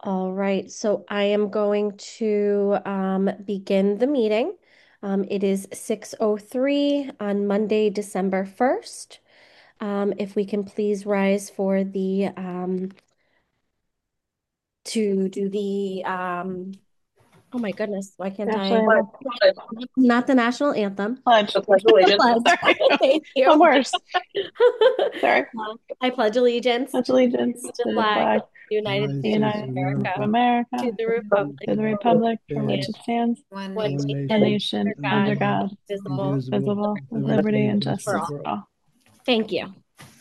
All right, so I am going to begin the meeting. It is 6:03 on Monday, December 1st. If we can please rise for the to do the oh my goodness, why can't National I? anthem. Not the national anthem. Pledge. The Pledge of The Allegiance. pledge. Sorry. Thank I'm you. worse. Sorry. I pledge allegiance Pledge allegiance to the to the flag flag of of the United United the States States of United of States America, of America, America, to the republic to the for for which republic it for which stands, it stands, one one nation, nation, one under nation, under under God, God, God, indivisible, indivisible, visible, liberty with with liberty liberty and and for justice justice all. for for all. all. Thank you.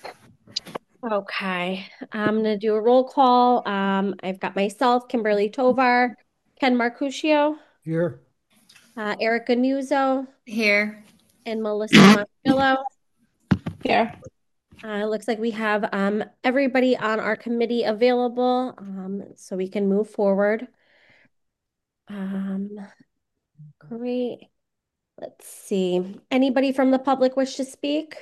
Okay, I'm gonna do a roll call. I've got myself, Kimberly Tovar, Ken Marcuccio, Here. Erica Nuzzo, Here. and Melissa Montillo. Here. It looks like we have everybody on our committee available, so we can move forward. Um, great. Let's see. Anybody from the public wish to speak?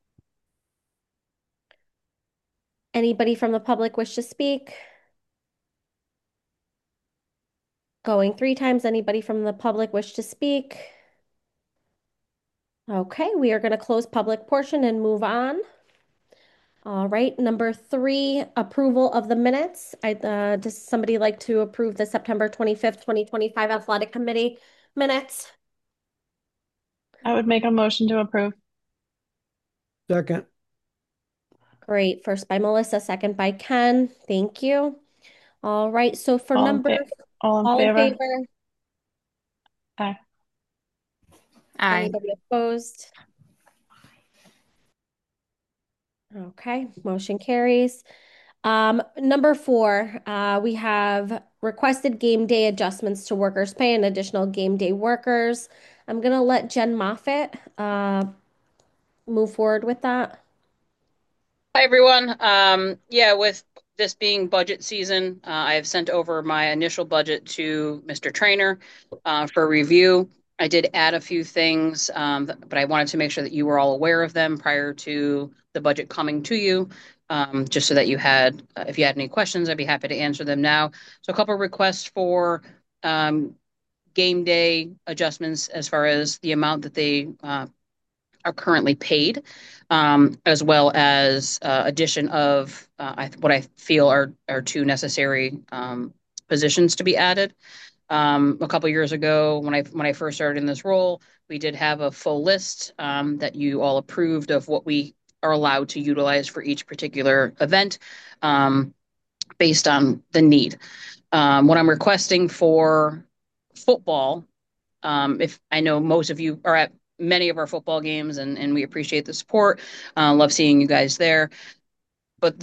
Anybody from the public wish to speak? Going three times. Anybody from the public wish to speak? Okay, we are going to close public portion and move on. All right, number three, approval of the minutes. Does somebody like to approve the September 25th, 2025 Athletic Committee minutes? I would make a motion to approve. Second. Great. First by Melissa, second by Ken. Thank you. All right, so for All in number, fa all in all in favor? favor? Aye. Aye. Anybody opposed? Okay, motion carries. Number four, we have requested game day adjustments to workers' pay and additional game day workers. I'm gonna let Jen Moffitt move forward with that. Hi, everyone. Yeah, with this being budget season, I have sent over my initial budget to Mr. Trainer for review. I did add a few things, but I wanted to make sure that you were all aware of them prior to the budget coming to you, just so that you had, if you had any questions, I'd be happy to answer them now. So a couple of requests for game day adjustments as far as the amount that they are currently paid, as well as addition of what I feel are two necessary positions to be added. A couple years ago, when I first started in this role, we did have a full list that you all approved of what we are allowed to utilize for each particular event, based on the need. What I'm requesting for football, if I know most of you are at many of our football games, and we appreciate the support. Love seeing you guys there. But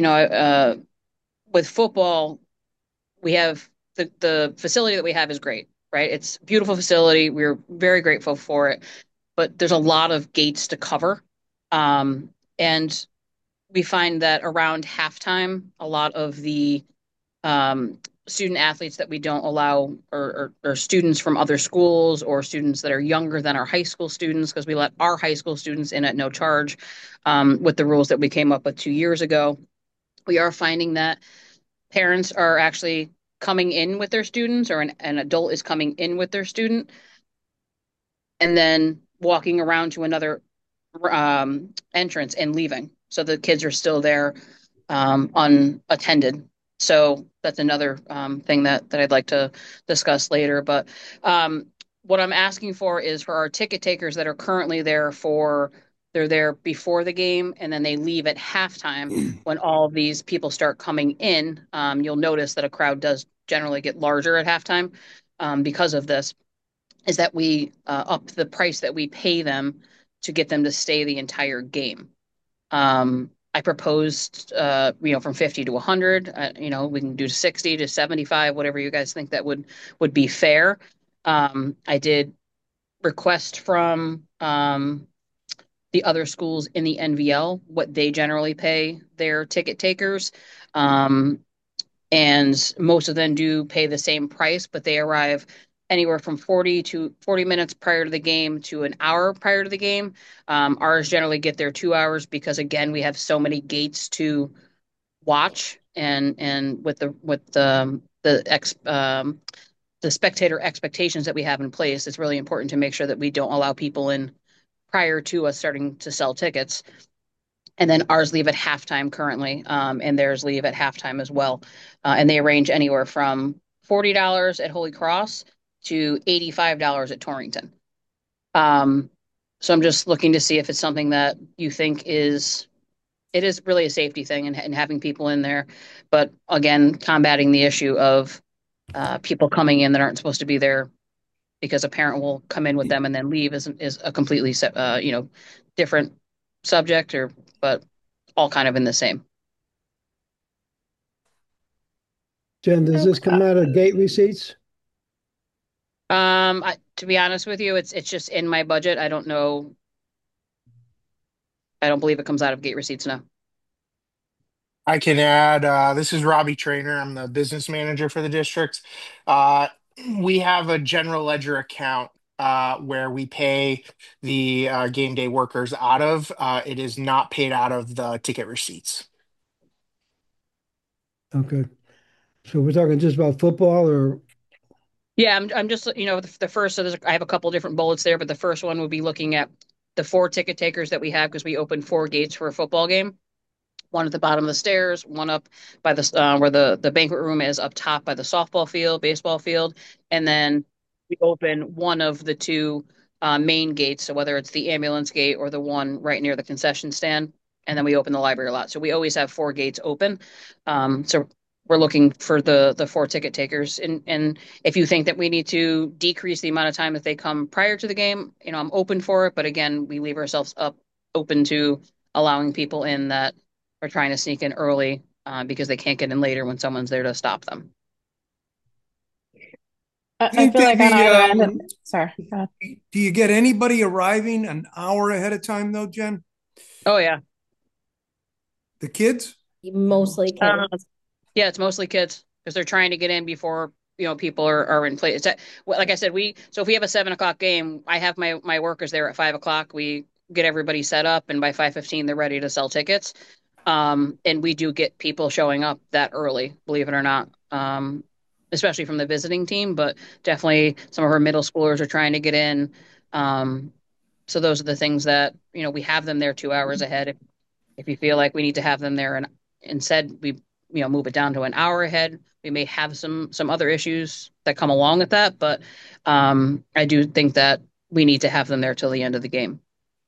with football, we have the facility that we have is great, right? It's a beautiful facility. We're very grateful for it, but there's a lot of gates to cover. And we find that around halftime, a lot of the um, student athletes that we don't allow, or students from other schools, or students that are younger than our high school students, because we let our high school students in at no charge, with the rules that we came up with 2 years ago. We are finding that parents are actually coming in with their students, or an adult is coming in with their student, and then walking around to another entrance and leaving. So the kids are still there, unattended. So that's another thing that I'd like to discuss later. But what I'm asking for is for our ticket takers that are currently there they're there before the game and then they leave at halftime when all these people start coming in. You'll notice that a crowd does generally get larger at halftime, because of this, is that we up the price that we pay them to get them to stay the entire game. I proposed, from 50 to 100. We can do 60 to 75, whatever you guys think that would be fair. I did request from the other schools in the NVL what they generally pay their ticket takers. Um, and most of them do pay the same price, but they arrive anywhere from 40 minutes prior to the game to an hour prior to the game. Ours generally get there 2 hours because, again, we have so many gates to watch and with the spectator expectations that we have in place, it's really important to make sure that we don't allow people in prior to us starting to sell tickets. And then ours leave at halftime currently, and theirs leave at halftime as well. And they range anywhere from $40 at Holy Cross to $85 at Torrington. Um, so I'm just looking to see if it's something that you think it is really a safety thing and having people in there. But again, combating the issue of people coming in that aren't supposed to be there because a parent will come in with them and then leave is a completely different subject, but all kind of in the same. Jen, does this come out of gate receipts? To be honest with you, it's just in my budget. I don't know. I don't believe it comes out of gate receipts now. I can add, this is Robbie Trainer. I'm the business manager for the district. Uh, we have a general ledger account where we pay the game day workers out of. It is not paid out of the ticket receipts. Okay. So we're talking just about football or? Yeah, I'm just, the first, so I have a couple different bullets there, but the first one would be looking at the 4 ticket takers that we have because we opened 4 gates for a football game. One at the bottom of the stairs, one up by where the banquet room is, up top by the softball field, baseball field, and then we open one of the 2 main gates. So whether it's the ambulance gate or the one right near the concession stand, and then we open the library lot. So we always have 4 gates open. So we're looking for the 4 ticket takers, and if you think that we need to decrease the amount of time that they come prior to the game, I'm open for it. But again, we leave ourselves open to allowing people in that are trying to sneak in early because they can't get in later when someone's there to stop them. I feel like on either end. Sorry. Go ahead. Do you get anybody arriving an hour ahead of time though, Jen? Oh yeah, The kids? Mostly kids. Yeah, it's mostly kids because they're trying to get in before people are in place. Like I said, so if we have a 7 o'clock game, I have my workers there at 5 o'clock. We get everybody set up, and by 5:15 they're ready to sell tickets. And we do get people showing up that early, believe it or not. Especially from the visiting team, but definitely some of our middle schoolers are trying to get in. So those are the things that, we have them there 2 hours ahead. If you feel like we need to have them there and instead we, move it down to an hour ahead, we may have some other issues that come along with that. But I do think that we need to have them there till the end of the game.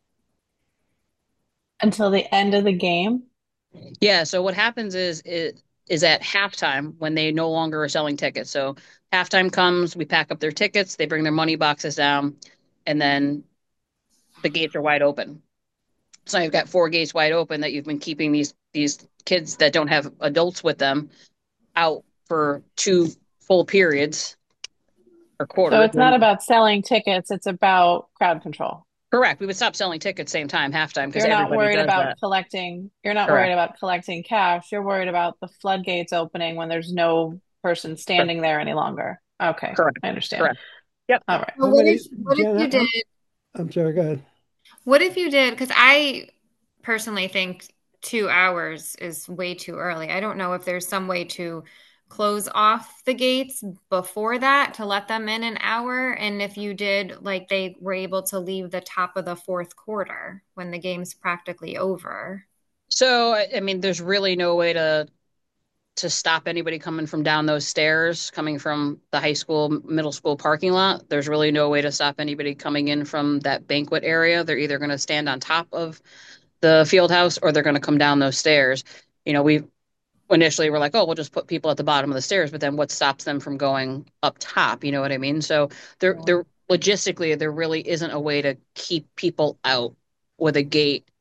Until the end of the game? Yeah. So what happens is at halftime when they no longer are selling tickets. So halftime comes, we pack up their tickets, they bring their money boxes down, and then the gates are wide open. So you've got 4 gates wide open that you've been keeping these kids that don't have adults with them out for 2 full periods or quarters. So it's not about selling tickets, it's about crowd control. Correct. We would stop selling tickets same time, halftime, because You're not everybody worried does about that. collecting. You're not Correct. worried about collecting cash. You're worried about the floodgates opening when there's no person standing there any longer. Okay, Correct. I understand. Correct. Yep. All right. Well, what if you did? I'm sorry, go ahead. What if you did? Because I personally think 2 hours is way too early. I don't know if there's some way to close off the gates before that to let them in an hour. And if you did, like they were able to leave the top of the 4th quarter when the game's practically over. So, I mean, there's really no way to stop anybody coming from down those stairs, coming from the high school, middle school parking lot. There's really no way to stop anybody coming in from that banquet area. They're either going to stand on top of the field house or they're going to come down those stairs. We initially were like, oh, we'll just put people at the bottom of the stairs, but then what stops them from going up top? You know what I mean? So there logistically, there really isn't a way to keep people out with a gate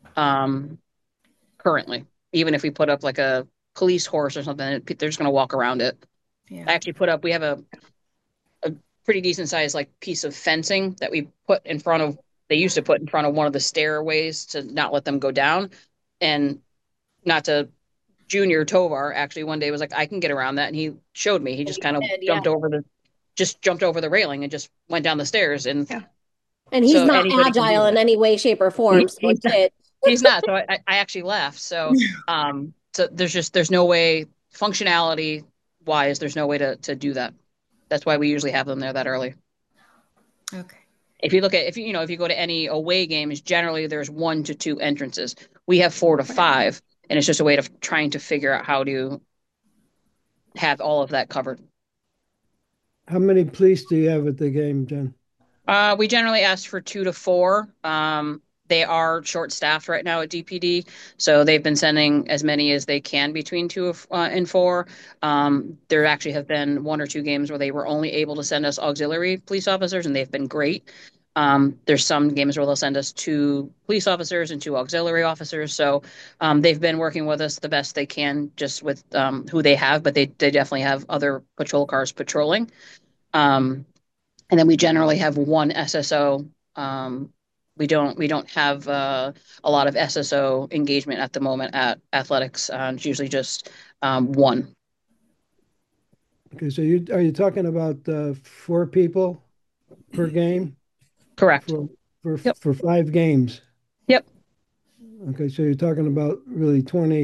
currently. Even if we put up like a police horse or something, they're just going to walk around it. Yeah. I actually we have a pretty decent sized like piece of fencing that we they used to put in front of one of the stairways to not let them go down. And not to Junior Tovar actually one day was like, I can get around that. And he showed me, he just kind of jumped over the railing and just went down the stairs. And he's not agile in any way, shape, or form. He's not. So I actually laughed. So, so there's no way functionality wise, there's no way to do that. That's why we usually have them there that early. Okay. If you look at if you go to any away games, generally there's 1 to 2 entrances. We have 4 to 5, and it's just a way of trying to figure out how to have all of that covered. How many police do you have at the game, Jen? We generally ask for 2 to 4. They are short-staffed right now at DPD, so they've been sending as many as they can between 2 and 4. There actually have been 1 or 2 games where they were only able to send us auxiliary police officers, and they've been great. There's some games where they'll send us 2 police officers and 2 auxiliary officers. So they've been working with us the best they can, just with who they have, but they definitely have other patrol cars patrolling. Um, and then we generally have 1 SSO. We don't have a lot of SSO engagement at the moment at athletics. It's usually just 1. Okay, so are you talking about 4 people per game Correct. for Yep. for 5 games? Yep. Okay, so you're talking about really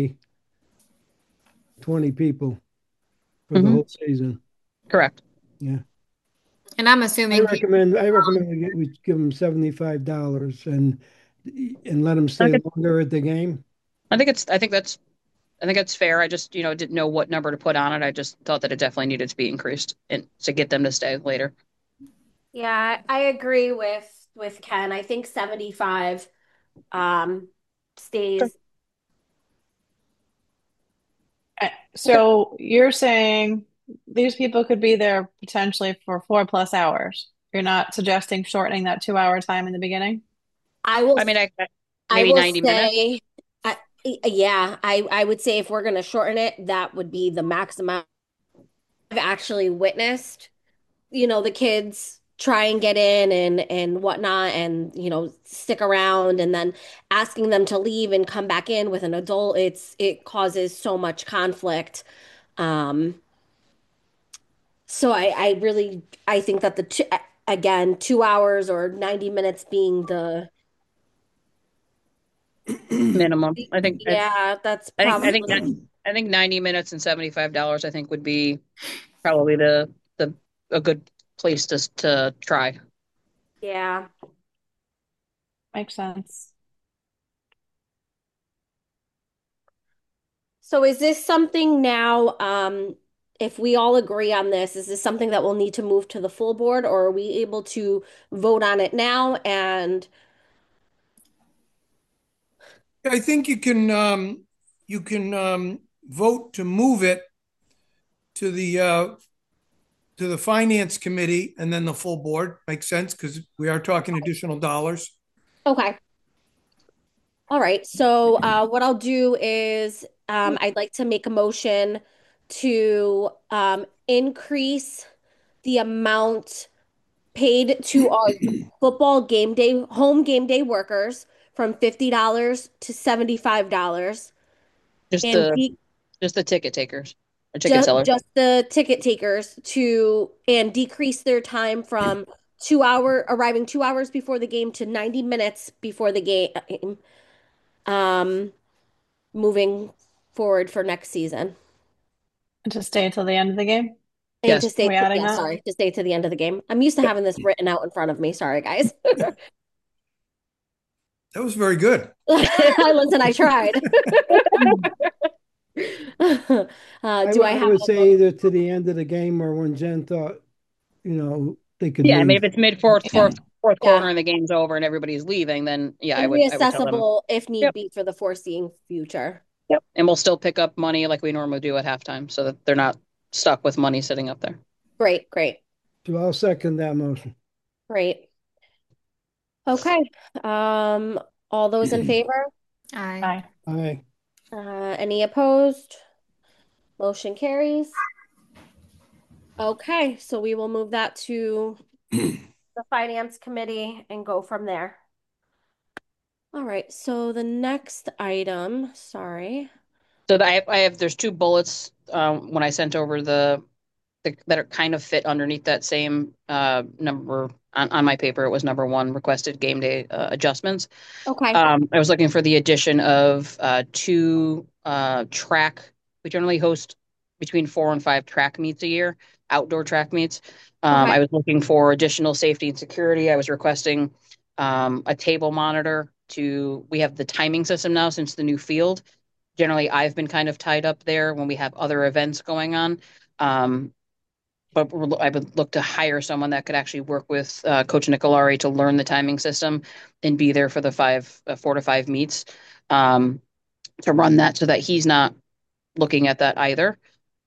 20 people for the Mhm. whole season. Correct. Yeah. And I'm I assuming recommend we give them $75 and let them stay Okay. longer at the game. I think that's fair. I just didn't know what number to put on it. I just thought that it definitely needed to be increased and to get them to stay later. Yeah, I agree with Ken. I think 75 um stays. So you're saying these people could be there potentially for 4+ hours. You're not suggesting shortening that 2 hour time in the beginning? I will I mean, I maybe will 90 minutes. say I, yeah, I would say if we're going to shorten it, that would be the maximum. I've actually witnessed, the kids try and get in and whatnot and stick around and then asking them to leave and come back in with an adult, it causes so much conflict. Um, so I really I think that again, 2 hours or 90 minutes being the Minimum. yeah, that's I think I think that probably I think 90 minutes and $75 I think would be probably the a good place to try. yeah. Makes sense. So is this something now, if we all agree on this, is this something that we'll need to move to the full board, or are we able to vote on it now? And I think you can vote to move it to the finance committee and then the full board. Makes sense because we are talking additional dollars. okay. All right. So what I'll do is I'd like to make a motion to increase the amount paid to our football game day, home game day workers from $50 to $75 Just and the de just the ticket takers or ticket sellers. just the ticket takers to and decrease their time from arriving 2 hours before the game to 90 minutes before the game, um, moving forward for next season. And to stay until the end of the game? And to Yes. Are stay, we adding yeah, that? sorry, to stay to the end of the game. I'm used to having this written out in front of me. Sorry, guys. That was very good. Listen, I tried. Do I I have would a vote? say either to the end of the game or when Jen thought, they could Yeah, I mean, leave. if it's mid fourth Yeah. fourth Yeah. quarter and the game's over and everybody's leaving, then yeah, I And would tell them. reaccessible if need Yep. be for the foreseeing future. Yep. And we'll still pick up money like we normally do at halftime, so that they're not stuck with money sitting up there. Great, great, So I'll second that motion. great. Okay. All those in favor? I Aye. Aye. Any opposed? Motion carries. Okay, so we will move that to the finance committee and go from there. All right, so the next item, sorry. So there's 2 bullets when I sent over the that are kind of fit underneath that same number on my paper. It was number one, requested game day adjustments. Okay. I was looking for the addition of two track. We generally host between 4 and 5 track meets a year, outdoor track meets. Okay. I was looking for additional safety and security. I was requesting a table monitor to, we have the timing system now since the new field. Generally, I've been kind of tied up there when we have other events going on. Um, but I would look to hire someone that could actually work with Coach Nicolari to learn the timing system and be there for the 4 to 5 meets um, to run that so that he's not looking at that either.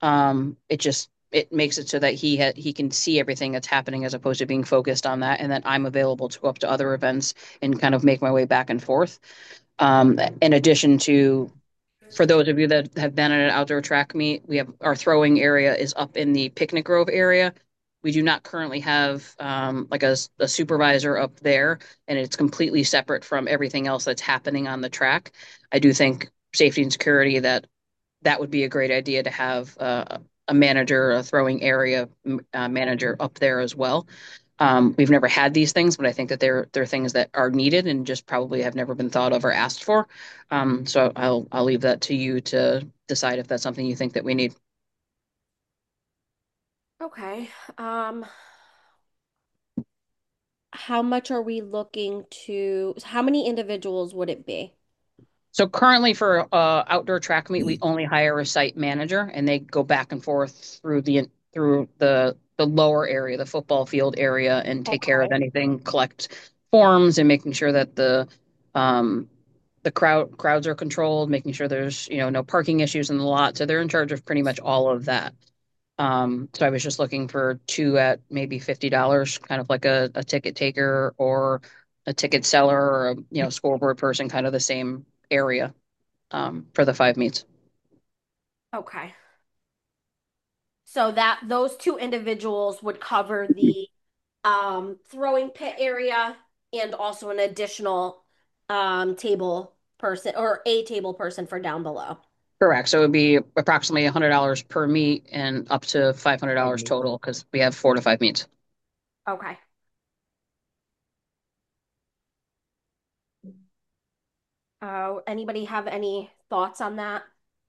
It makes it so that he can see everything that's happening as opposed to being focused on that, and then I'm available to go up to other events and kind of make my way back and forth. In addition to, for those of you that have been at an outdoor track meet, we have our throwing area is up in the picnic grove area. We do not currently have like a supervisor up there, and it's completely separate from everything else that's happening on the track. I do think safety and security that would be a great idea to have a manager, a throwing area manager up there as well. We've never had these things, but I think that they're things that are needed and just probably have never been thought of or asked for. So I'll leave that to you to decide if that's something you think that we need. Okay. How much are we looking to, how many individuals would it be? So currently for outdoor track meet, we only hire a site manager, and they go back and forth through the lower area, the football field area, and take care of Okay. anything, collect forms, and making sure that um, the crowds are controlled, making sure there's no parking issues in the lot. So they're in charge of pretty much all of that. So I was just looking for two at maybe $50, kind of like a ticket taker or a ticket seller or a scoreboard person, kind of the same area for the 5 meets. Okay. So that those two individuals would cover the throwing pit area and also an additional table person or a table person for down below. Correct. So it would be approximately $100 per meet and up to $500 total because we have 4 to 5 meets. Okay. Anybody have any thoughts on that?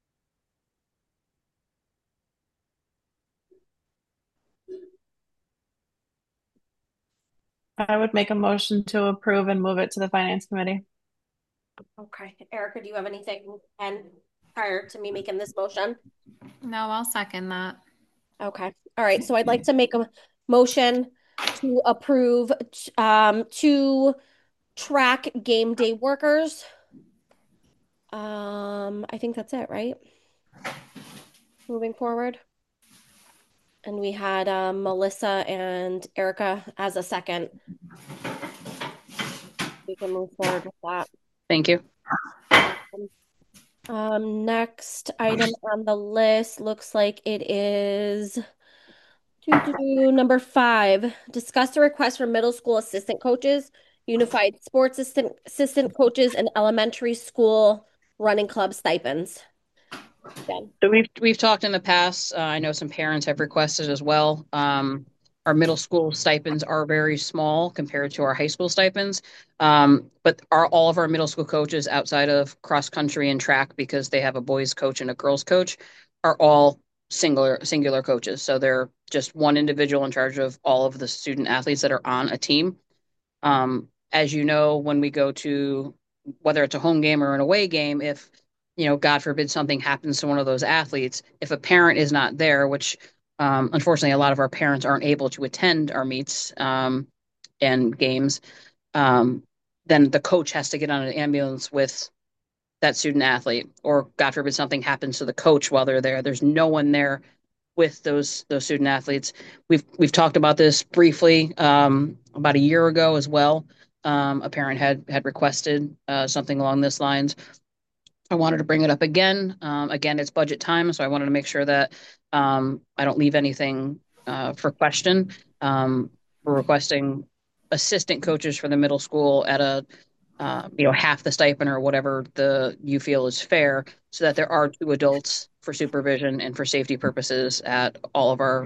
I would make a motion to approve and move it to the finance committee. Okay. Erica, do you have anything and prior to me making this motion? No, I'll second that. Okay. All right. So I'd like to make a motion to approve two track game day workers. I think that's it, right? Moving forward. And we had Melissa and Erica as a second. We can move forward with that. Thank you. Next item on the list looks like it is number 5. Discuss the request for middle school assistant coaches, unified sports assistant coaches, and elementary school running club stipends. Again. So we've talked in the past. I know some parents have requested as well. Our middle school stipends are very small compared to our high school stipends. But all of our middle school coaches outside of cross country and track, because they have a boys coach and a girls coach, are all singular coaches. So they're just one individual in charge of all of the student athletes that are on a team. As you know, when we go to, whether it's a home game or an away game, if God forbid something happens to one of those athletes, if a parent is not there, which unfortunately a lot of our parents aren't able to attend our meets and games, then the coach has to get on an ambulance with that student athlete, or God forbid something happens to the coach while they're there. There's no one there with those student athletes. We've talked about this briefly about a year ago as well. A parent had requested something along this lines. I wanted to bring it up again. Again, it's budget time, so I wanted to make sure that I don't leave anything for question. We're requesting assistant coaches for the middle school at a half the stipend or whatever you feel is fair, so that there are two adults for supervision and for safety purposes at all of our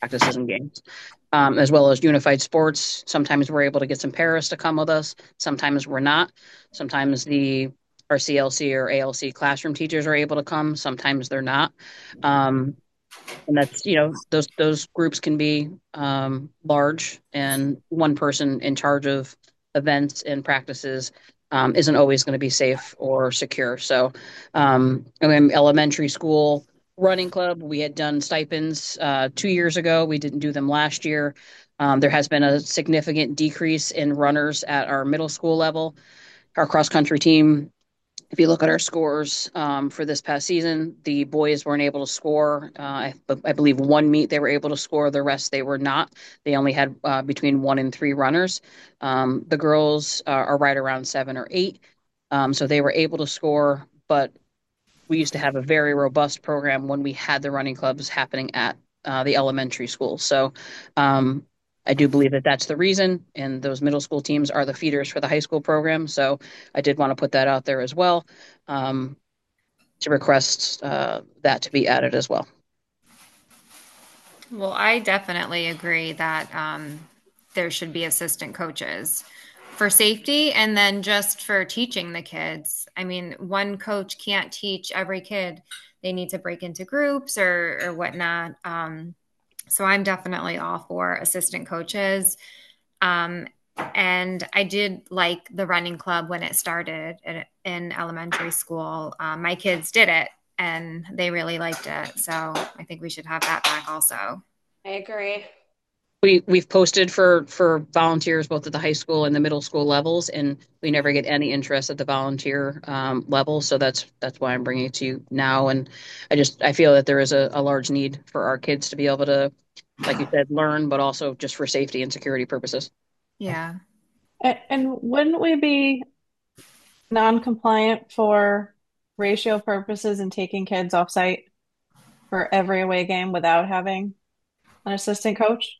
practices and games, as well as unified sports. Sometimes we're able to get some paras to come with us. Sometimes we're not. Sometimes our CLC or ALC classroom teachers are able to come. Sometimes they're not. And that's, those groups can be large, and one person in charge of events and practices isn't always going to be safe or secure. So, in elementary school running club, we had done stipends 2 years ago. We didn't do them last year. There has been a significant decrease in runners at our middle school level. Our cross country team, if you look at our scores for this past season, the boys weren't able to score. I believe one meet they were able to score. The rest they were not. They only had between 1 and 3 runners. The girls are right around 7 or 8. So they were able to score, but we used to have a very robust program when we had the running clubs happening at the elementary school. So I do believe that that's the reason, and those middle school teams are the feeders for the high school program. So I did want to put that out there as well, to request that to be added as well. Well, I definitely agree that there should be assistant coaches for safety and then just for teaching the kids. I mean, one coach can't teach every kid. They need to break into groups or whatnot. So I'm definitely all for assistant coaches. And I did like the running club when it started in elementary school. My kids did it and they really liked it. So I think we should have that back also. I agree. We've posted for volunteers both at the high school and the middle school levels, and we never get any interest at the volunteer level. So that's why I'm bringing it to you now. And I feel that there is a large need for our kids to be able to, like you said, learn, but also just for safety and security purposes. Yeah. And wouldn't we be non-compliant for ratio purposes and taking kids off site for every away game without having an assistant coach?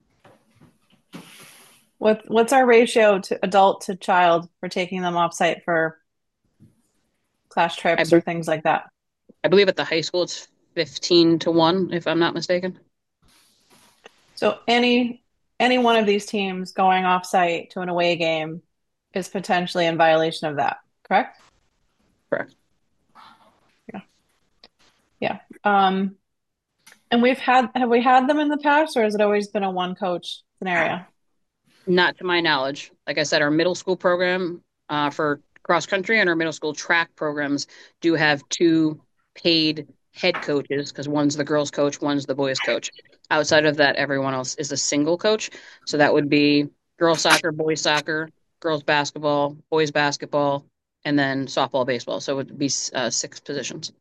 What's our ratio to adult to child for taking them off site for class I, trips be- or things like that? I believe at the high school it's 15-1, if I'm not mistaken. So any one of these teams going off site to an away game is potentially in violation of that, correct? Correct. Yeah. Yeah. And have we had them in the past, or has it always been a one coach scenario? Not to my knowledge. Like I said, our middle school program for cross country and our middle school track programs do have 2 paid head coaches, because one's the girls coach, one's the boys coach. Outside of that, everyone else is a single coach. So that would be girls soccer, girls basketball, boys basketball, and then softball, baseball. So it would be 6 positions.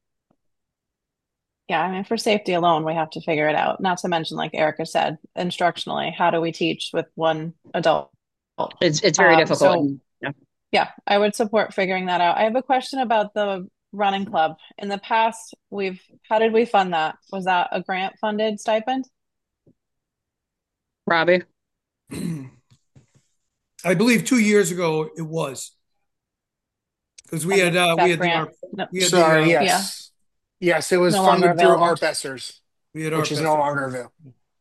Yeah, I mean, for safety alone, we have to figure it out. Not to mention, like Erica said, instructionally, how do we teach with one adult? It's very difficult. So yeah, I would support figuring that out. I have a question about the running club. In the past, how did we fund that? Was that a grant funded stipend? Robbie? I believe 2 years ago it was because we had That we had grant, we had Sorry, the yeah, yes. Yes, it was no longer funded through available. ARP ESSERS, we had our which is no longer available.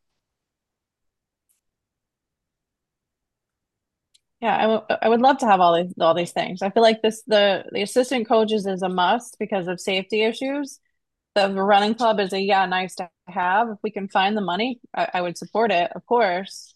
Yeah, I would love to have all these things. I feel like the assistant coaches is a must because of safety issues. The running club is a nice to have. If we can find the money, I would support it, of course.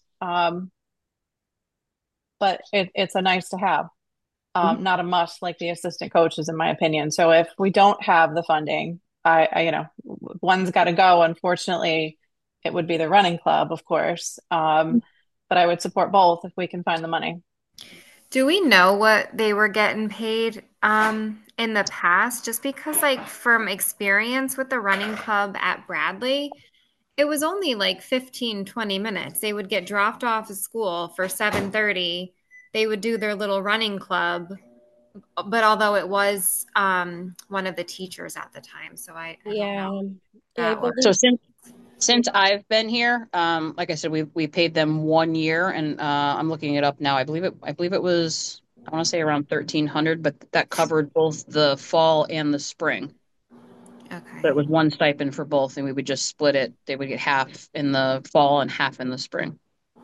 But it's a nice to have, not a must like the assistant coaches, in my opinion. So if we don't have the funding, one's got to go. Unfortunately, it would be the running club, of course. But I would support both if we can find the money. Do we know what they were getting paid in the past? Just because, like, from experience with the running club at Bradley, it was only like 15, 20 minutes. They would get dropped off of school for 7:30. They would do their little running club, but although it was one of the teachers at the time, so I don't know Yeah, I that works. So believe. since I've been here, like I said, we paid them 1 year, and I'm looking it up now. I believe it was, I want to say around 1,300, but that covered both the fall and the spring. Okay. But it was one stipend for both, and we would just split it. They would get half in the fall and half in the spring.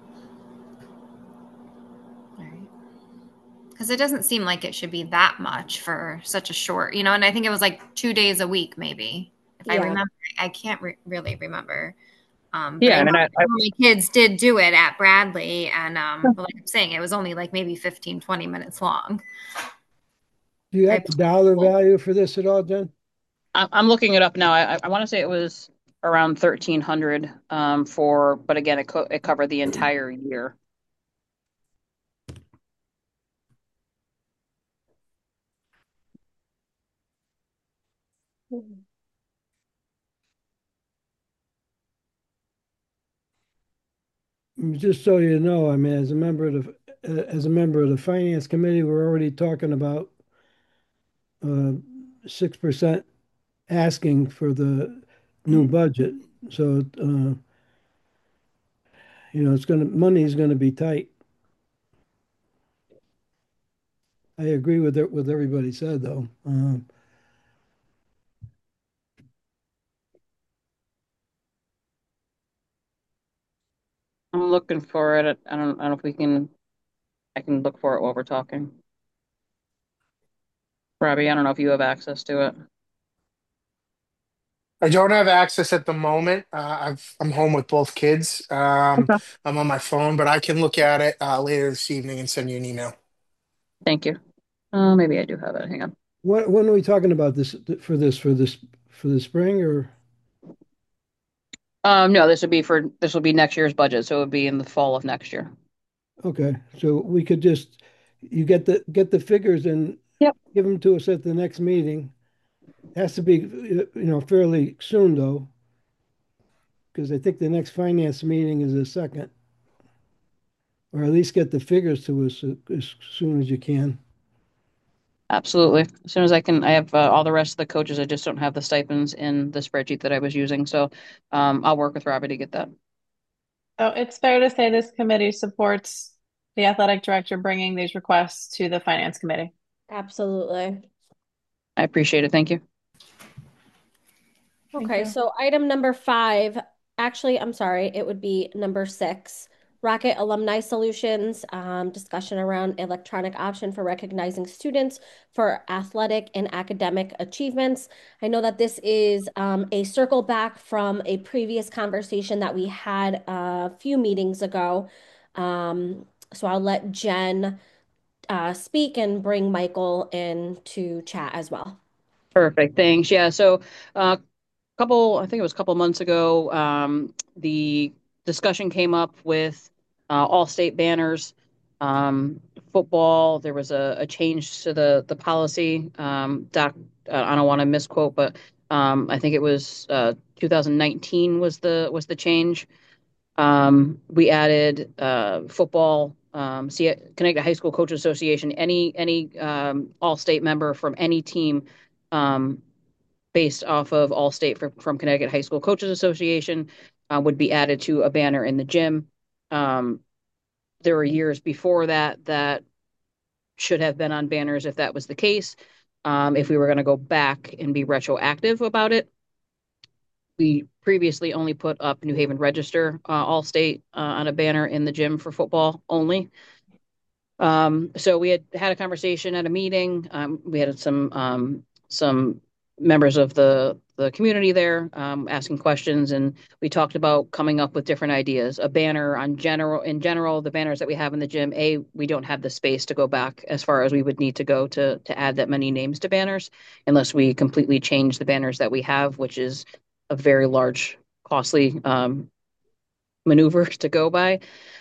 All right. Because it doesn't seem like it should be that much for such a short, and I think it was like 2 days a week, maybe. If I Yeah. remember, I can't really remember. But Yeah, I I know mean, my kids did do it at Bradley, and but like I'm saying, it was only like maybe 15, 20 minutes long. Do you I have the dollar value for this at all, Jen? I'm looking it up now. I want to say it was around 1,300 for, but again, it covered the entire year. Just so you know, I mean, as a member of the finance committee, we're already talking about 6% asking for the new budget. So, money is gonna be tight. I agree with it, with everybody said though. I'm looking for it. I don't know if we can. I can look for it while we're talking. Robbie, I don't know if you have access to it. I don't have access at the moment. I'm home with both kids. Okay. I'm on my phone, but I can look at it later this evening and send you an email. Thank you. Maybe I do have it. Hang on. When are we talking about this for the spring or? No, this will be next year's budget, so it would be in the fall of next year. Okay, so we could just, you get the figures and Yep. give them to us at the next meeting. Has to be, fairly soon though, because I think the next finance meeting is the second. Or at least get the figures to us as soon as you can. Absolutely. As soon as I can, I have all the rest of the coaches. I just don't have the stipends in the spreadsheet that I was using. So I'll work with Robbie to get that. So it's fair to say this committee supports the athletic director bringing these requests to the finance committee. Absolutely. I appreciate it. Thank you. Thank Okay, you. so item number 5, actually, I'm sorry, it would be number 6. Rocket Alumni Solutions, discussion around electronic option for recognizing students for athletic and academic achievements. I know that this is a circle back from a previous conversation that we had a few meetings ago. So I'll let Jen speak and bring Michael in to chat as well. Perfect. Thanks. Yeah. So, I think it was a couple months ago, the discussion came up with all state banners, um, football. There was a change to the policy. I don't want to misquote, but I think it was 2019 was the change. We added football. See, Connecticut High School Coaches Association. Any all state member from any team. Um, Based off of All-State from Connecticut High School Coaches Association would be added to a banner in the gym. Um, there were years before that should have been on banners if that was the case. If we were going to go back and be retroactive about it, we previously only put up New Haven Register All-State on a banner in the gym for football only. So we had a conversation at a meeting. We had some members of the community there asking questions, and we talked about coming up with different ideas. A banner in general, the banners that we have in the gym. We don't have the space to go back as far as we would need to go to add that many names to banners, unless we completely change the banners that we have, which is a very large, costly maneuver to go by.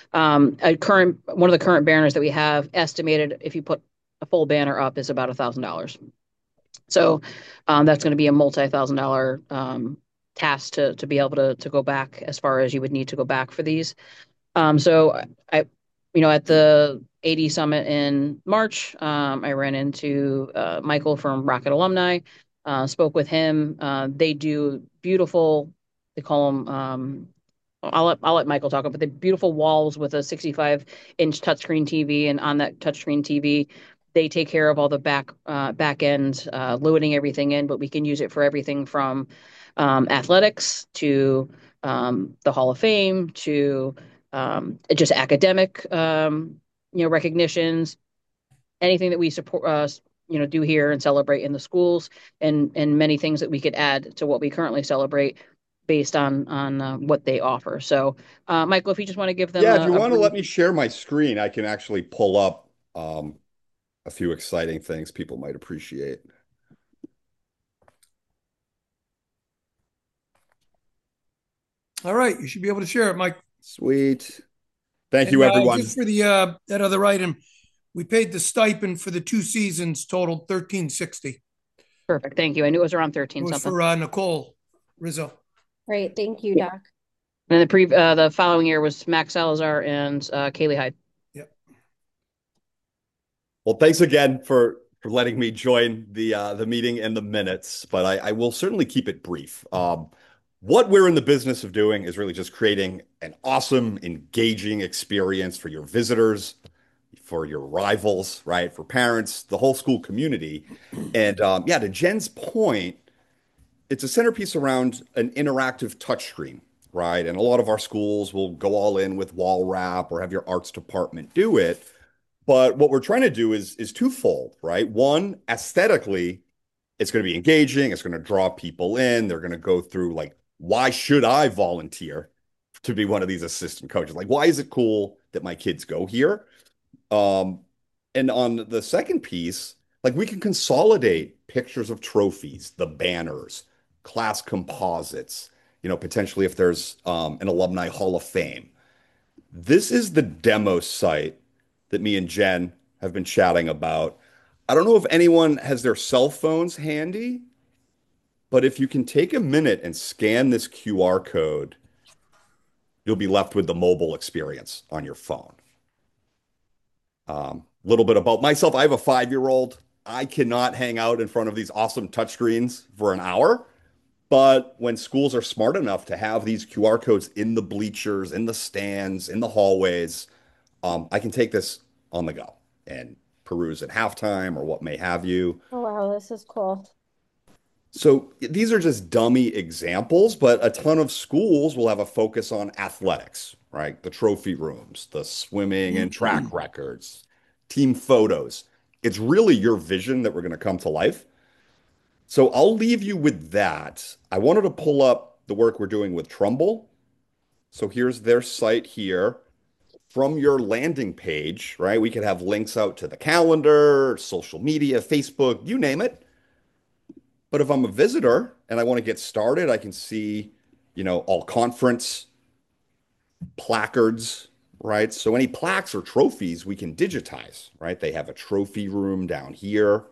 One of the current banners that we have estimated if you put a full banner up is about $1,000. So that's going to be a multi-$1,000 task to be able to go back as far as you would need to go back for these. So at the AD Summit in March, I ran into Michael from Rocket Alumni, spoke with him. They do beautiful, they call them, I'll let Michael talk about the beautiful walls with a 65-inch touchscreen TV, and on that touchscreen TV, they take care of all the back end loading everything in, but we can use it for everything from athletics to the Hall of Fame to just academic recognitions, anything that we support do here and celebrate in the schools, and many things that we could add to what we currently celebrate based on what they offer. So, Michael, if you just want to give them Yeah, if you a want to brief. let me share my screen, I can actually pull up a few exciting things people might appreciate. All right, you should be able to share it, Mike. Sweet. Thank And you, everyone. just for the that other item, we paid the stipend for the 2 seasons, totaled 1360. Perfect. Thank you. I knew it was around It 13 was something. for Nicole Rizzo. Great. Thank you, Doc. And then the following year was Max Salazar and Kaylee Hyde. Yep. Well, thanks again for letting me join the meeting and the minutes, but I will certainly keep it brief. What we're in the business of doing is really just creating an awesome, engaging experience for your visitors, for your rivals, right? For parents, the whole school community. And yeah, to Jen's point, it's a centerpiece around an interactive touchscreen, right? And a lot of our schools will go all in with wall wrap or have your arts department do it. But what we're trying to do is twofold, right? One, aesthetically, it's going to be engaging. It's going to draw people in. They're going to go through like, why should I volunteer to be one of these assistant coaches? Like, why is it cool that my kids go here? Um, and on the second piece, like we can consolidate pictures of trophies, the banners, class composites, potentially if there's an alumni hall of fame. This is the demo site that me and Jen have been chatting about. I don't know if anyone has their cell phones handy, but if you can take a minute and scan this QR code, you'll be left with the mobile experience on your phone. Little bit about myself. I have a 5-year-old. I cannot hang out in front of these awesome touchscreens for an hour. But when schools are smart enough to have these QR codes in the bleachers, in the stands, in the hallways, I can take this on the go and peruse at halftime or what may have you. Oh, wow, this is cool. So these are just dummy examples, but a ton of schools will have a focus on athletics, right? The trophy rooms, the swimming and track records, team photos. It's really your vision that we're going to come to life. So I'll leave you with that. I wanted to pull up the work we're doing with Trumbull. So here's their site here. From your landing page, right? We could have links out to the calendar, social media, Facebook, you name it. But if I'm a visitor and I want to get started, I can see, all conference placards, right? So any plaques or trophies we can digitize, right? They have a trophy room down here.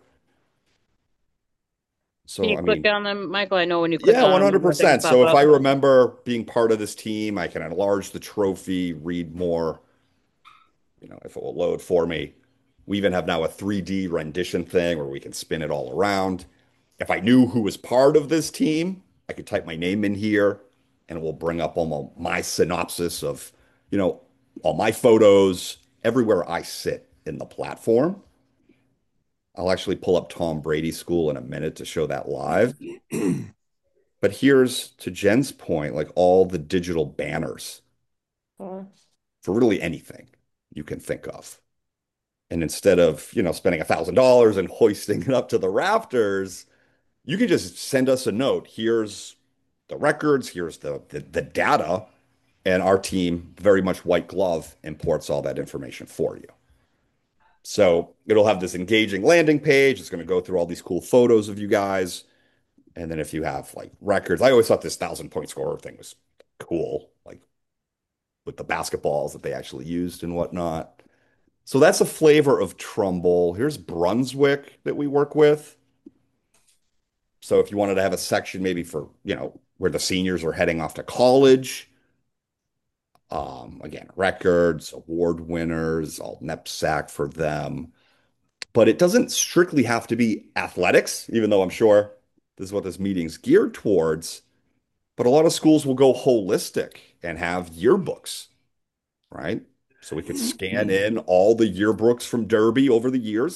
Can So, you I click mean, on them, Michael? I know when you click yeah, on them, more things 100%. pop So if up. I remember being part of this team, I can enlarge the trophy, read more, if it will load for me. We even have now a 3D rendition thing where we can spin it all around. If I knew who was part of this team, I could type my name in here and it will bring up all my synopsis of, you know, all my photos everywhere I sit in the platform. I'll actually pull up Tom Brady School in a minute to show that live. But here's to Jen's point, like all the digital banners Uh, for really anything you can think of. And instead of, spending $1,000 and hoisting it up to the rafters, you can just send us a note. Here's the records, here's the data, and our team, very much white glove, imports all that information for you. So it'll have this engaging landing page. It's going to go through all these cool photos of you guys. And then if you have like records, I always thought this 1,000 point scorer thing was cool, like with the basketballs that they actually used and whatnot. So that's a flavor of Trumbull. Here's Brunswick that we work with. So if you wanted to have a section maybe for, where the seniors are heading off to college, again, records, award winners, all NEPSAC for them. But it doesn't strictly have to be athletics, even though I'm sure this is what this meeting's geared towards. But a lot of schools will go holistic and have yearbooks, right? So we could scan in all the yearbooks from Derby over the years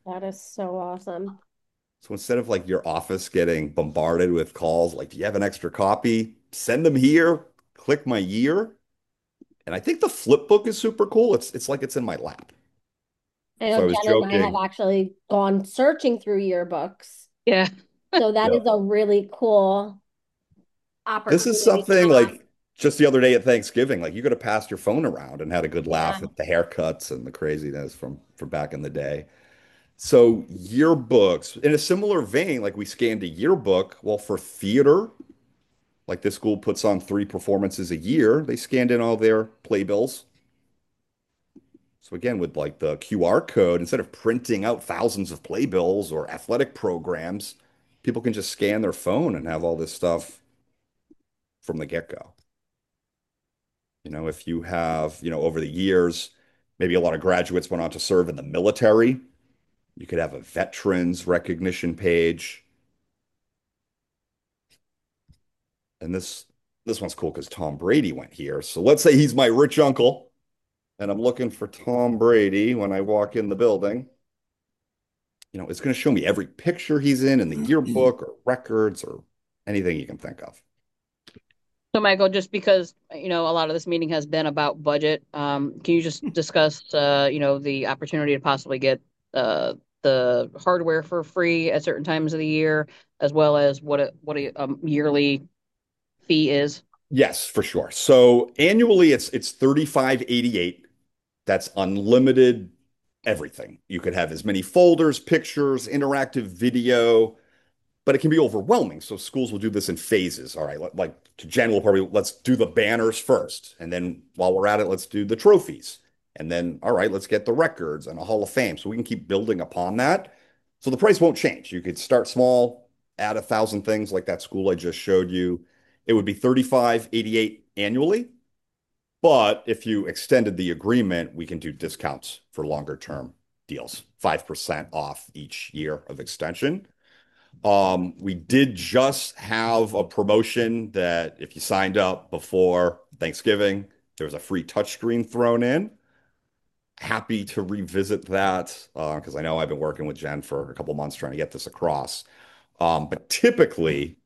That is so awesome. So instead of like your office getting bombarded with calls, like, do you have an extra copy? Send them here, click my year. And I think the flip book is super cool. It's like it's in my lap. I know So I was Jen and I have joking. actually gone searching through yearbooks. Yeah. So that Yeah. is a really cool This is opportunity to something have. like just the other day at Thanksgiving, like you could have passed your phone around and had a good Yeah. laugh at the haircuts and the craziness from back in the day. So yearbooks, in a similar vein, like we scanned a yearbook, well, for theater, like this school puts on 3 performances a year, they scanned in all their playbills. So again, with like the QR code, instead of printing out thousands of playbills or athletic programs, people can just scan their phone and have all this stuff from the get-go. If you have, over the years, maybe a lot of graduates went on to serve in the military, you could have a veterans recognition page. And this one's cool because Tom Brady went here. So let's say he's my rich uncle, and I'm looking for Tom Brady when I walk in the building. It's going to show me every picture he's in the yearbook or records or anything you can think of. So, Michael, just because, a lot of this meeting has been about budget, can you just discuss, the opportunity to possibly get the hardware for free at certain times of the year, as well as what a yearly fee is? Yes, for sure. So annually it's 35.88. That's unlimited everything. You could have as many folders, pictures, interactive video, but it can be overwhelming. So schools will do this in phases. All right, like Jen will probably let's do the banners first, and then while we're at it, let's do the trophies, and then all right, let's get the records and a Hall of Fame. So we can keep building upon that. So the price won't change. You could start small, add 1,000 things like that school I just showed you. It would be 35.88 annually. But if you extended the agreement, we can do discounts for longer term deals, 5% off each year of extension. We did just have a promotion that if you signed up before Thanksgiving, there was a free touchscreen thrown in. Happy to revisit that because I know I've been working with Jen for a couple months trying to get this across. But typically,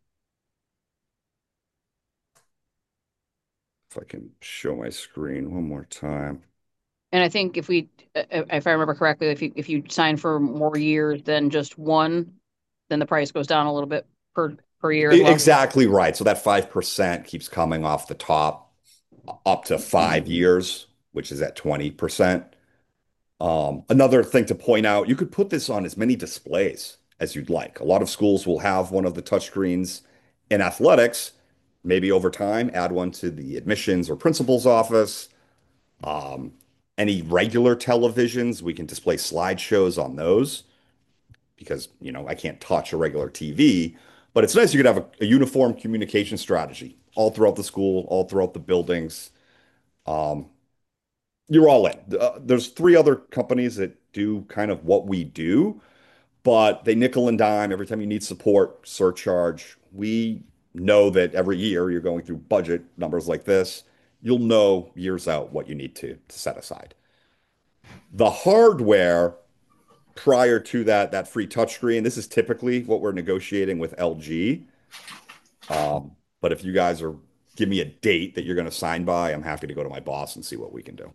if I can show my screen one more time. And I think if I remember correctly, if you sign for more years than just one, then the price goes down a little bit per year as well. Exactly right. So that 5% keeps coming off the top up to 5 years, which is at 20%. Another thing to point out, you could put this on as many displays as you'd like. A lot of schools will have one of the touchscreens in athletics. Maybe over time, add one to the admissions or principal's office. Um, any regular televisions, we can display slideshows on those because, I can't touch a regular TV, but it's nice you could have a uniform communication strategy all throughout the school, all throughout the buildings. Um, you're all in. There's 3 other companies that do kind of what we do, but they nickel and dime every time you need support, surcharge. We know that every year you're going through budget numbers like this. You'll know years out what you need to set aside. The hardware prior to that free touchscreen, this is typically what we're negotiating with LG. But if you guys are give me a date that you're going to sign by, I'm happy to go to my boss and see what we can do.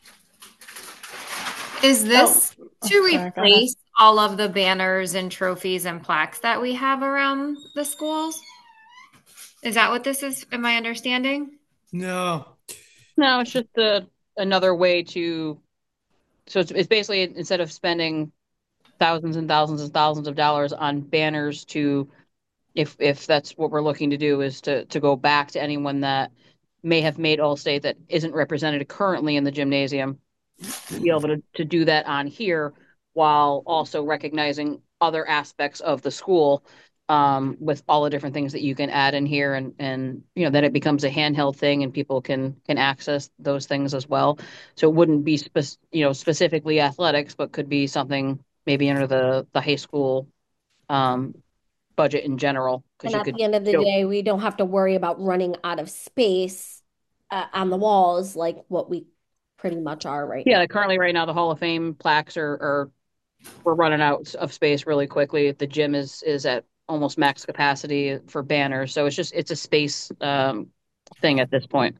Is Oh, this to sorry, go ahead. replace all of the banners and trophies and plaques that we have around the schools? Is that what this is? Am I understanding? No. No, it's just another way to. So it's basically instead of spending thousands and thousands and thousands of dollars on banners to, if that's what we're looking to do, is to go back to anyone that may have made All-State that isn't represented currently in the gymnasium, be able to do that on here while also recognizing other aspects of the school, with all the different things that you can add in here, and then it becomes a handheld thing and people can access those things as well. So it wouldn't be specifically athletics, but could be something maybe under the high school um, budget in general, because And you at could the end of the show. day, we don't have to worry about running out of space on the walls like what we pretty much are right Yeah, now. like currently right now the Hall of Fame plaques are we're running out of space really quickly. The gym is at almost max capacity for banners, so it's a space thing at this point.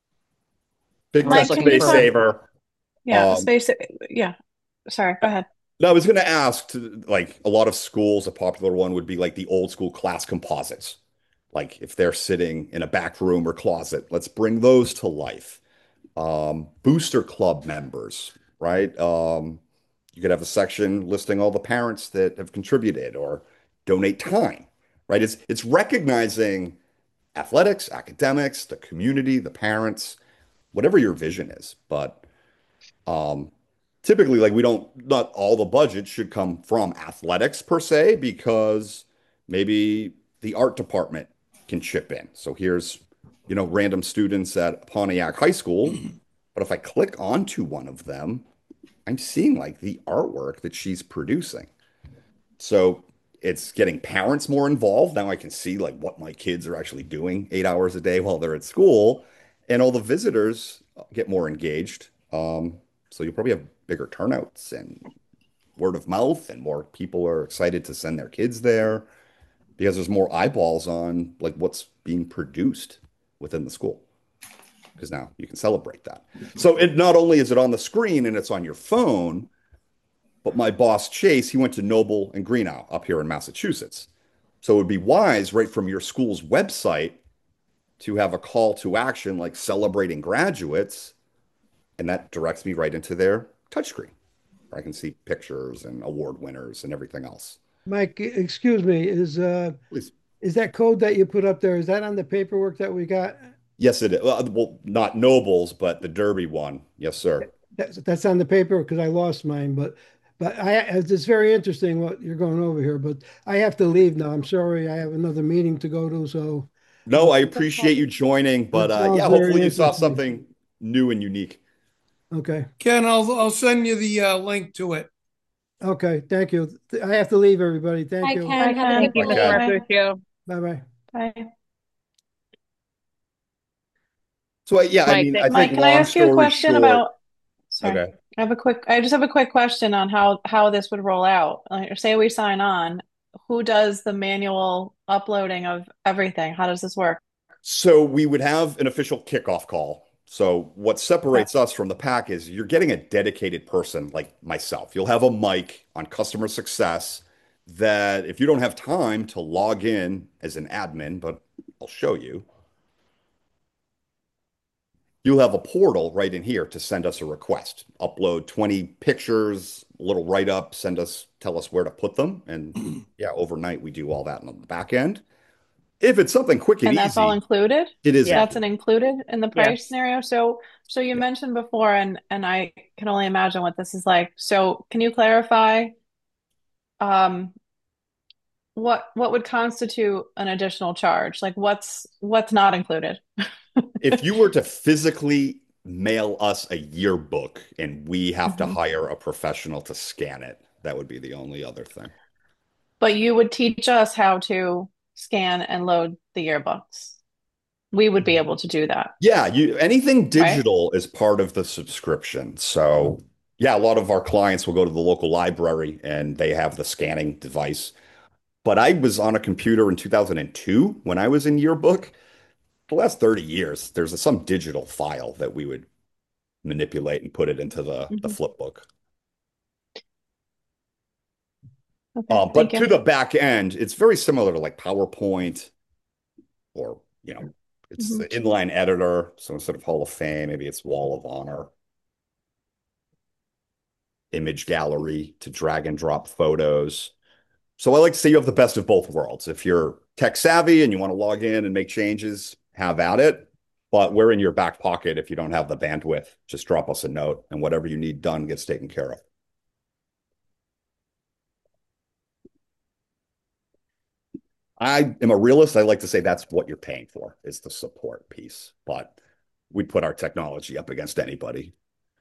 Big We're time just Mike, can looking you space for talk? saver. Yeah, Um, space. Yeah. Sorry, go ahead. no, I was going to ask, like a lot of schools, a popular one would be like the old school class composites. Like if they're sitting in a back room or closet, let's bring those to life. Booster club members, right? You could have a section listing all the parents that have contributed or donate time, right? It's recognizing athletics, academics, the community, the parents, whatever your vision is. But um, typically, like we don't, not all the budget should come from athletics per se, because maybe the art department can chip in. So here's, random students at Pontiac High School. But if I click onto one of them, I'm seeing like the artwork that she's producing. So it's getting parents more involved. Now I can see like what my kids are actually doing 8 hours a day while they're at school, and all the visitors get more engaged. So you'll probably have bigger turnouts and word of mouth, and more people are excited to send their kids there because there's more eyeballs on like what's being produced within the school. Because now you can celebrate that. So it not only is it on the screen and it's on your phone, but my boss, Chase, he went to Noble and Greenough up here in Massachusetts. So it would be wise right from your school's website to have a call to action like celebrating graduates. And that directs me right into their touchscreen where I can see pictures and award winners and everything else. Mike, excuse me, Please. is that code that you put up there, is that on the paperwork that we got? Yes, it is. Well, not Nobles, but the Derby one. Yes, sir. That's on the paper because I lost mine, but it's very interesting what you're going over here, but I have to leave now. I'm sorry. I have another meeting to go to, so No, I appreciate you joining, but that sounds yeah, very hopefully you saw interesting. something new and unique. Okay. Ken, I'll send you the link to it. Okay. Thank you. I have to leave, everybody. Thank Hi, you. Ken. Bye, Have a Ken. Thank good you, Mr. Okay. night. Bye. Marcuccio. Bye bye. Bye. So yeah, I Mike, mean, thank I think Mike, can I long ask you a story question short, about, sorry. okay. I just have a quick question on how this would roll out. Like, say we sign on, who does the manual uploading of everything? How does this work? So we would have an official kickoff call. So what Okay. separates us from the pack is you're getting a dedicated person like myself. You'll have a mic on customer success that if you don't have time to log in as an admin, but I'll show you, you'll have a portal right in here to send us a request. Upload 20 pictures, a little write-up, tell us where to put them. And yeah, overnight we do all that on the back end. If it's something quick and And that's all easy, included? it is yeah, That's an included. included in the yeah. price scenario. So you Yeah. mentioned before, and I can only imagine what this is like. So can you clarify um what would constitute an additional charge? Like what's not included? If you were to physically mail us a yearbook and we have to Mhm. hire a professional to scan it, that would be the only other thing. But you would teach us how to scan and load the yearbooks. We would be able to do that, Yeah, anything right? digital is part of the subscription. So yeah, a lot of our clients will go to the local library and they have the scanning device. But I was on a computer in 2002 when I was in yearbook. The last 30 years, there's some digital file that we would manipulate and put it into the Mhm. flip book. Okay, But thank to you. the back end, it's very similar to like PowerPoint or, it's Mhm. the inline editor. So instead of Hall of Fame, maybe it's Wall of Honor, image gallery to drag and drop photos. So I like to say you have the best of both worlds. If you're tech savvy and you want to log in and make changes, have at it. But we're in your back pocket if you don't have the bandwidth. Just drop us a note and whatever you need done gets taken care of. I am a realist. I like to say that's what you're paying for is the support piece, but we'd put our technology up against anybody.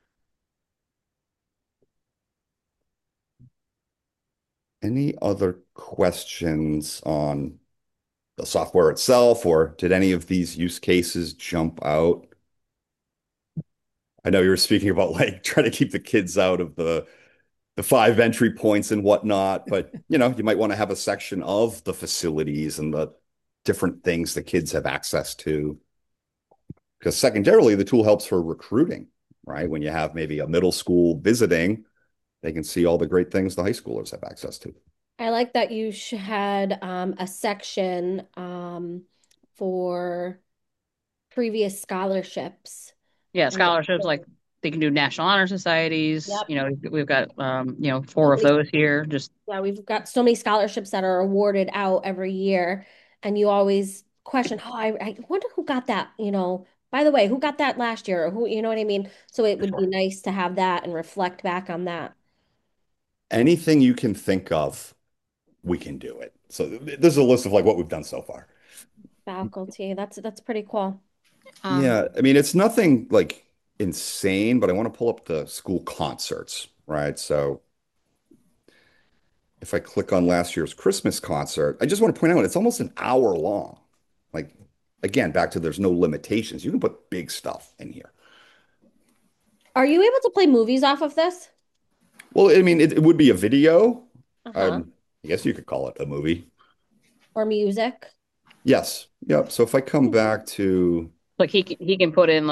Any other questions on the software itself, or did any of these use cases jump out? I know you were speaking about like trying to keep the kids out of the the five entry points and whatnot. But you might want to have a section of the facilities and the different things the kids have access to. Because secondarily, the tool helps for recruiting, right? When you have maybe a middle school visiting, they can see all the great things the high schoolers have access to. I like that you had a section for previous scholarships. Yeah, And scholarships like they can do National Honor Societies. yep. You know, we've got four of those here. Just Yeah, we've got so many scholarships that are awarded out every year, and you always question, oh, I wonder who got that, by the way, who got that last year, or who, you know what I mean? So it would be Sure. nice to have that and reflect back on that. Anything you can think of, we can do it. So this is a list of like what we've done so far. Faculty, that's pretty cool. Yeah, I mean, it's nothing like insane, but I want to pull up the school concerts, right? So if I click on last year's Christmas concert, I just want to point out it's almost an hour long. Like, again, back to there's no limitations. You can put big stuff in here. Are you able to play movies off of this? Well, I mean, it would be a video. Uh-huh. I guess you could call it a movie. Or music? Yes. Yep. So if I come back to, like he can put in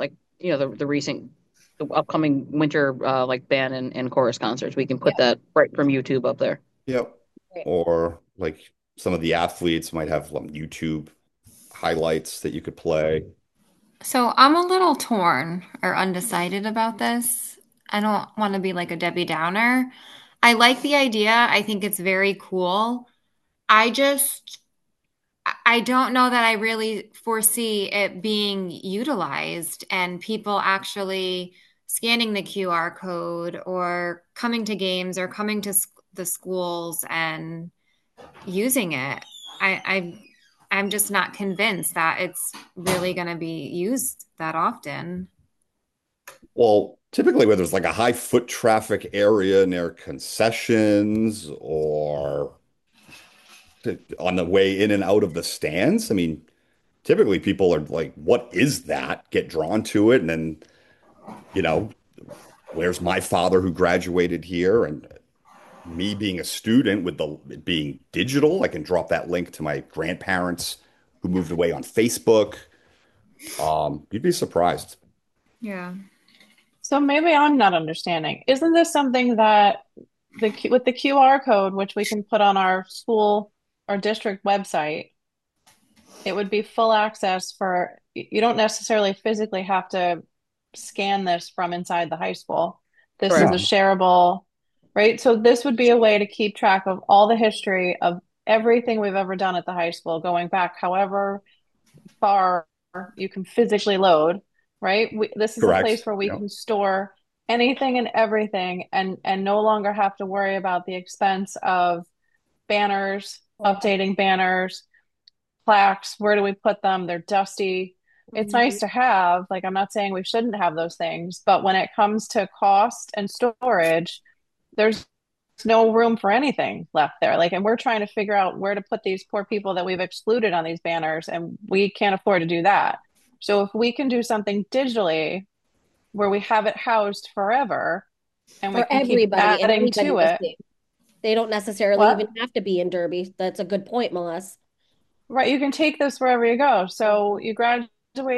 the upcoming winter like band and chorus concerts. We can Yeah. put that right from YouTube up there. yep, Great. or like some of the athletes might have YouTube highlights that you could play. So I'm a little torn or undecided about this. I don't want to be like a Debbie Downer. I like the idea. I think it's very cool. I just, I don't know that I really foresee it being utilized and people actually scanning the QR code or coming to games or coming to the schools and using it. I'm just not convinced that it's really going to be used that often. Well, typically where there's like a high foot traffic area near concessions or on the way in and out of the stands. I mean, typically people are like, what is that? Get drawn to it. And then, you know, where's my father who graduated here? And me being a student with the it being digital, I can drop that link to my grandparents who moved away on Facebook. You'd be surprised. Yeah. So maybe I'm not understanding. Isn't this something that with the QR code, which we can put on our school or district website, it would be full access for, you don't necessarily physically have to scan this from inside the high school. This is Correct. a No, shareable, right? So this would be a way to keep track of all the history of everything we've ever done at the high school, going back however far you can physically load, right? This is a place correct. where we Yeah. can store anything and everything and no longer have to worry about the expense of banners, updating banners, plaques. Where do we put them? They're dusty. It's Mhm. nice to have, like, I'm not saying we shouldn't have those things, but when it comes to cost and storage, there's no room for anything left there. Like, and we're trying to figure out where to put these poor people that we've excluded on these banners, and we can't afford to do that. So if we can do something digitally where we have it housed forever and we For can keep everybody and adding anybody to to it, see. They don't necessarily even what? have to be in Derby. That's a good point, Melissa. Right, you can take this wherever you go. So you graduate,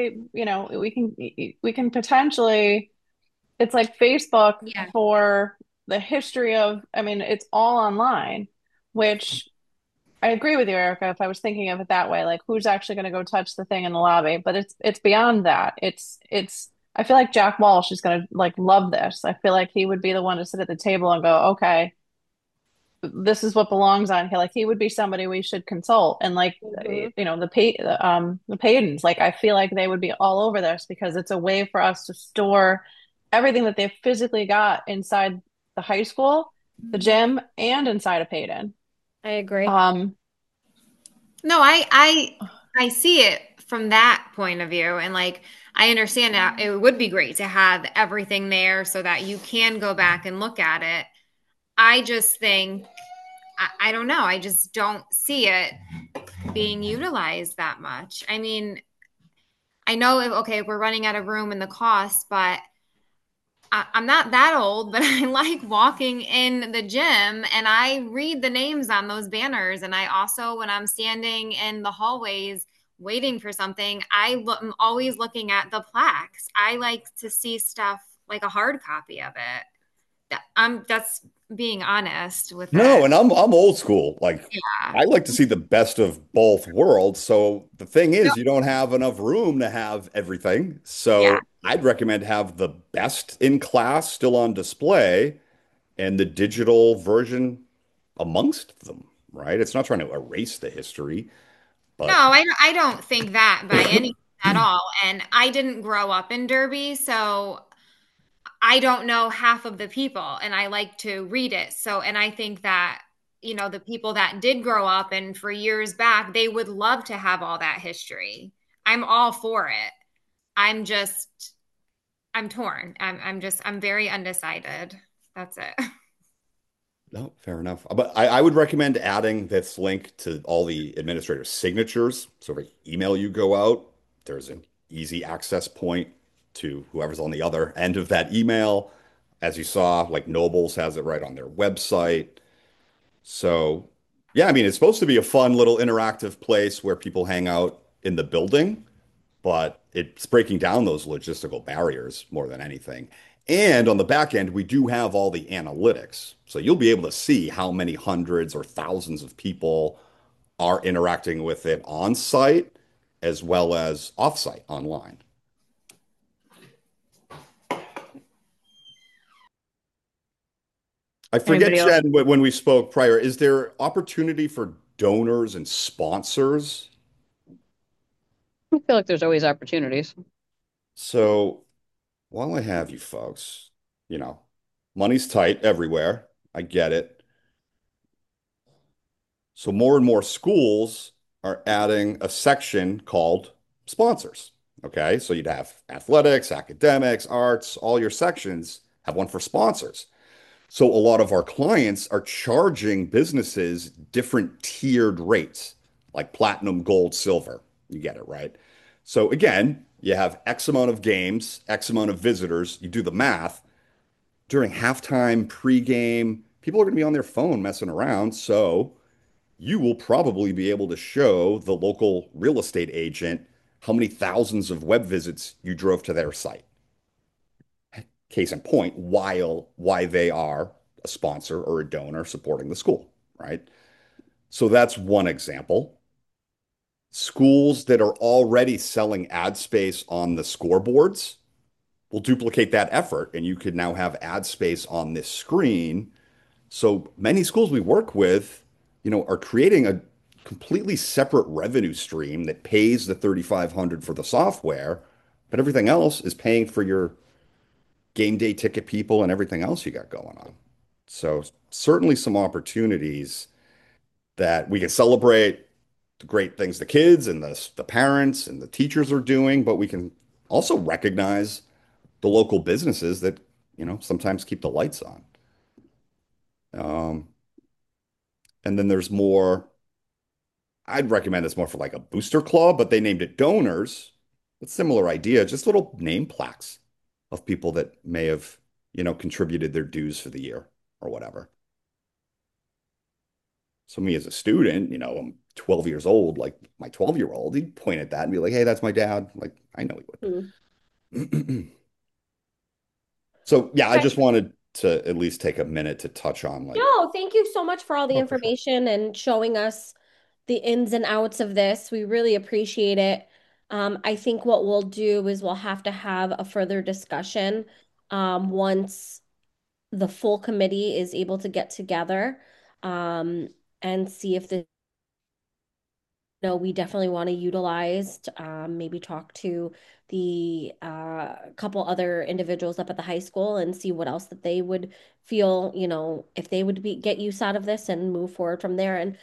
we can potentially, it's like Facebook Yeah. for the history of, I mean, it's all online, which I agree with you, Erica, if I was thinking of it that way, like who's actually going to go touch the thing in the lobby? But it's beyond that. It's I feel like Jack Walsh is going to like love this. I feel like he would be the one to sit at the table and go, okay, this is what belongs on here. Like he would be somebody we should consult. And like Mhm. the Paydens, like I feel like they would be all over this because it's a way for us to store everything that they've physically got inside the high school, the gym, and inside a Payden. I agree. Um, No, I see it from that point of view, and like I understand that it would be great to have everything there so that you can go back and look at it. I just think I don't know. I just don't see it being utilized that much. I mean, I know if, okay, we're running out of room in the cost, but I'm not that old, but I like walking in the gym and I read the names on those banners. And I also, when I'm standing in the hallways waiting for something, I'm always looking at the plaques. I like to see stuff like a hard copy of it. That's being honest with No, it. and I'm old school. Like Yeah. I like to see the best of both worlds. So the thing is, you don't have enough room to have everything. Yeah. So I'd recommend have the best in class still on display and the digital version amongst them, right? It's not trying to erase the history, No, but I don't think that by any at all. And I didn't grow up in Derby, so I don't know half of the people and I like to read it. So, and I think that, the people that did grow up and for years back, they would love to have all that history. I'm all for it. I'm just, I'm torn. I'm very undecided. That's it. no, fair enough. But I would recommend adding this link to all the administrator signatures. So every email you go out, there's an easy access point to whoever's on the other end of that email. As you saw, like Nobles has it right on their website. So, yeah, I mean, it's supposed to be a fun little interactive place where people hang out in the building, but it's breaking down those logistical barriers more than anything. And on the back end, we do have all the analytics. So you'll be able to see how many hundreds or thousands of people are interacting with it on site as well as off-site online. I forget, Anybody else? Jen, when we spoke prior, is there opportunity for donors and sponsors? I feel like there's always opportunities. So while I have you folks, you know, money's tight everywhere. I get it. So more and more schools are adding a section called sponsors. Okay. So you'd have athletics, academics, arts, all your sections have one for sponsors. So a lot of our clients are charging businesses different tiered rates, like platinum, gold, silver. You get it, right? So again, you have X amount of games, X amount of visitors. You do the math. During halftime, pregame, people are going to be on their phone messing around. So you will probably be able to show the local real estate agent how many thousands of web visits you drove to their site. Case in point, why they are a sponsor or a donor supporting the school, right? So that's one example. Schools that are already selling ad space on the scoreboards will duplicate that effort, and you could now have ad space on this screen. So many schools we work with, are creating a completely separate revenue stream that pays the 3,500 for the software, but everything else is paying for your game day ticket people and everything else you got going on. So certainly some opportunities that we can celebrate the great things the kids and the parents and the teachers are doing, but we can also recognize the local businesses that, sometimes keep the lights on. Um, and then there's more, I'd recommend this more for like a booster club, but they named it donors. It's a similar idea, just little name plaques of people that may have, contributed their dues for the year or whatever. So me as a student, I'm 12 years old, like my 12-year-old, he'd point at that and be like, hey, that's my dad. Like, I know Hmm. he would. So yeah, I just wanted to at least take a minute to touch on like, No, thank you so much for all the oh, for sure. information and showing us the ins and outs of this. We really appreciate it. I think what we'll do is we'll have to have a further discussion once the full committee is able to get together um, and see if the no, we definitely want to utilize, maybe talk to the couple other individuals up at the high school and see what else that they would feel, if they would get use out of this and move forward from there and,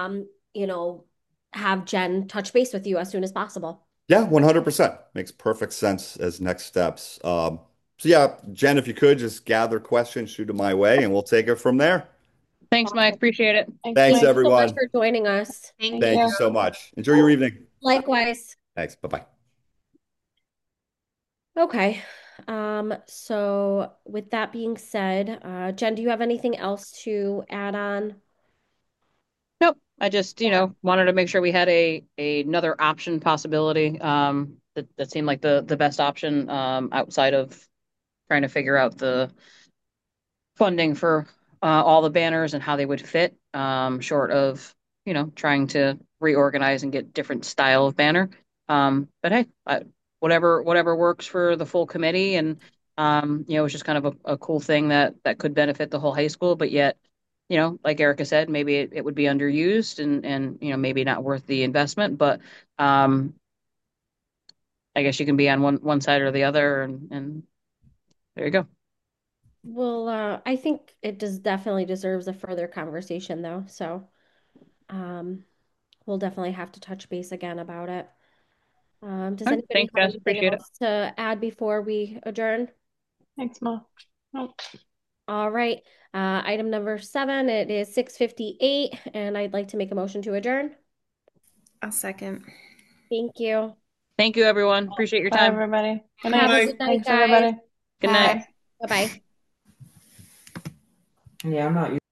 have Jen touch base with you as soon as possible. Yeah, 100%. Makes perfect sense as next steps. So yeah, Jen, if you could just gather questions, shoot them my way, and we'll take it from there. Thanks, Mike. Appreciate it. Thank Thanks, Thank you. you so much everyone. for joining us. Thank Thank you you. so much. Enjoy your evening. Likewise. Thanks. Bye-bye. Okay. So with that being said, Jen, do you have anything else to add on? Nope. I just, wanted to make sure we had another option possibility. That seemed like the best option outside of trying to figure out the funding for all the banners and how they would fit, short of, trying to reorganize and get different style of banner. But hey, whatever works for the full committee, and it's just kind of a cool thing that could benefit the whole high school, but yet, like Erica said, maybe it would be underused and maybe not worth the investment. But I guess you can be on one side or the other, and there you go. Well, I think it does definitely deserves a further conversation though. So, um, we'll definitely have to touch base again about it. Does All right. anybody Thanks, have guys. anything Appreciate it. else to add before we adjourn? Thanks, Ma. Nope. All right. Item number 7, it is 6:58, and I'd like to make a motion to adjourn. I'll second. Thank you. Thank you, everyone. Appreciate your Bye, time. everybody. Good Have a night. Bye. good night, Thanks, guys. everybody. Good night. Bye. Bye-bye. Yeah, I'm not